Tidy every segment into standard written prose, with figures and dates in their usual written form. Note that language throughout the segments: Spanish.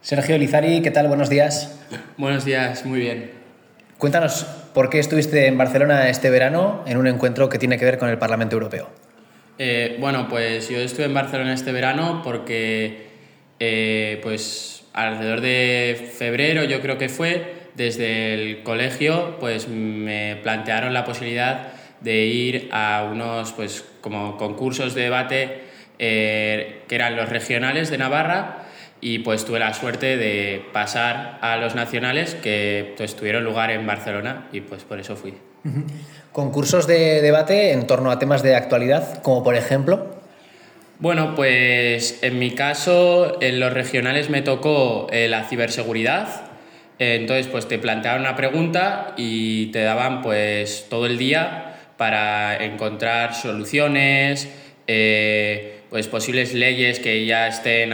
Sergio Lizari, ¿qué tal? Buenos días. Buenos días, muy bien. Cuéntanos, ¿por qué estuviste en Barcelona este verano en un encuentro que tiene que ver con el Parlamento Europeo? Pues yo estuve en Barcelona este verano porque pues alrededor de febrero, yo creo que fue, desde el colegio pues me plantearon la posibilidad de ir a unos pues como concursos de debate que eran los regionales de Navarra, y pues tuve la suerte de pasar a los nacionales que pues tuvieron lugar en Barcelona, y pues por eso fui. Concursos de debate en torno a temas de actualidad, como por ejemplo. Bueno, pues en mi caso, en los regionales me tocó la ciberseguridad. Entonces, pues te planteaban una pregunta y te daban pues todo el día para encontrar soluciones, pues posibles leyes que ya estén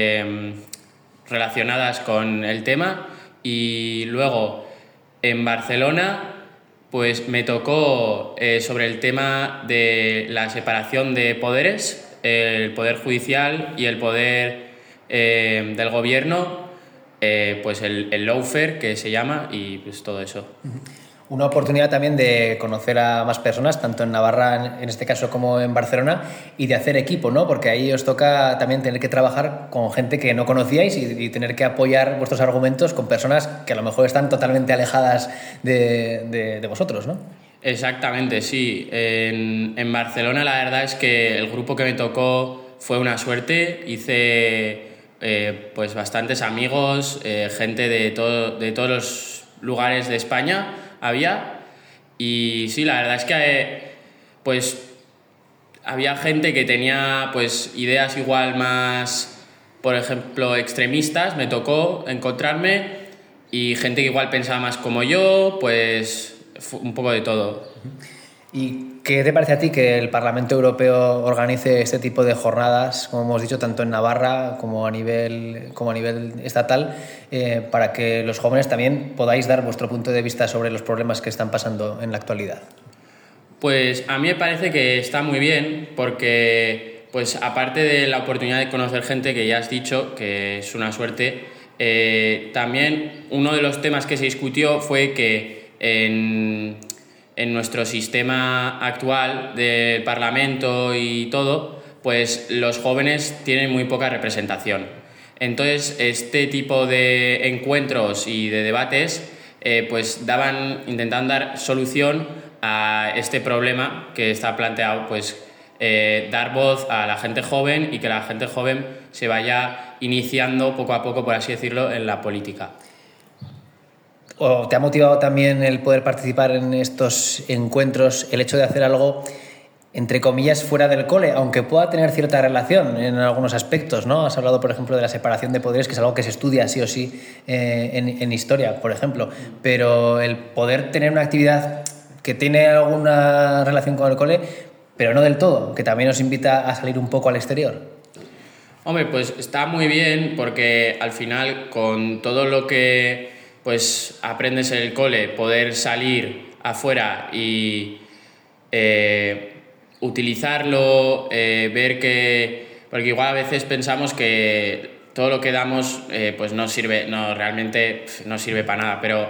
relacionadas con el tema. Y luego en Barcelona pues me tocó sobre el tema de la separación de poderes, el poder judicial y el poder del gobierno, pues el lawfare que se llama, y pues todo eso. Una oportunidad también de conocer a más personas, tanto en Navarra, en este caso, como en Barcelona, y de hacer equipo, ¿no? Porque ahí os toca también tener que trabajar con gente que no conocíais y tener que apoyar vuestros argumentos con personas que a lo mejor están totalmente alejadas de vosotros, ¿no? Exactamente, sí. En Barcelona la verdad es que el grupo que me tocó fue una suerte. Hice pues bastantes amigos, gente de todos los lugares de España había. Y sí, la verdad es que pues había gente que tenía pues ideas igual más, por ejemplo, extremistas, me tocó encontrarme, y gente que igual pensaba más como yo, pues un poco de todo. ¿Y qué te parece a ti que el Parlamento Europeo organice este tipo de jornadas, como hemos dicho, tanto en Navarra como a nivel estatal, para que los jóvenes también podáis dar vuestro punto de vista sobre los problemas que están pasando en la actualidad? Pues a mí me parece que está muy bien porque, pues aparte de la oportunidad de conocer gente que ya has dicho, que es una suerte, también uno de los temas que se discutió fue que en nuestro sistema actual del Parlamento y todo, pues los jóvenes tienen muy poca representación. Entonces, este tipo de encuentros y de debates pues intentaban dar solución a este problema que está planteado, pues dar voz a la gente joven y que la gente joven se vaya iniciando poco a poco, por así decirlo, en la política. ¿O te ha motivado también el poder participar en estos encuentros, el hecho de hacer algo, entre comillas, fuera del cole, aunque pueda tener cierta relación en algunos aspectos, ¿no? Has hablado, por ejemplo, de la separación de poderes, que es algo que se estudia sí o sí en historia, por ejemplo, pero el poder tener una actividad que tiene alguna relación con el cole, pero no del todo, que también nos invita a salir un poco al exterior. Hombre, pues está muy bien porque al final con todo lo que pues aprendes en el cole, poder salir afuera y utilizarlo, ver que... Porque igual a veces pensamos que todo lo que damos pues no sirve, realmente no sirve para nada, pero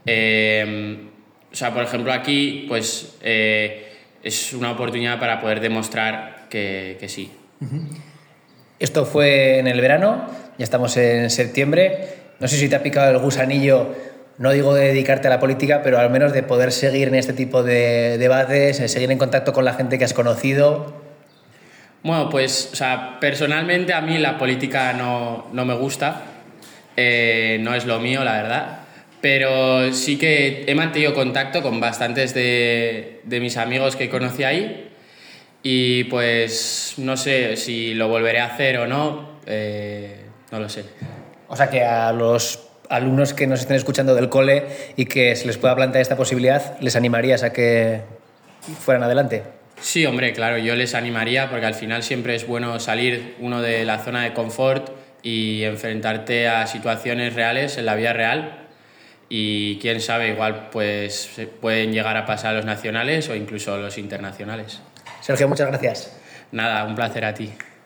o sea, por ejemplo aquí pues es una oportunidad para poder demostrar que sí. Esto fue en el verano, ya estamos en septiembre. No sé si te ha picado el gusanillo, no digo de dedicarte a la política, pero al menos de poder seguir en este tipo de debates, seguir en contacto con la gente que has conocido. Bueno, pues, o sea, personalmente a mí la política no me gusta, no es lo mío, la verdad, pero sí que he mantenido contacto con bastantes de mis amigos que conocí ahí, y pues no sé si lo volveré a hacer o no, no lo sé. O sea que a los alumnos que nos estén escuchando del cole y que se les pueda plantear esta posibilidad, ¿les animarías a que fueran adelante? Sí, hombre, claro, yo les animaría porque al final siempre es bueno salir uno de la zona de confort y enfrentarte a situaciones reales en la vida real, y quién sabe, igual pues pueden llegar a pasar a los nacionales o incluso a los internacionales. Sergio, muchas gracias. Nada, un placer a ti.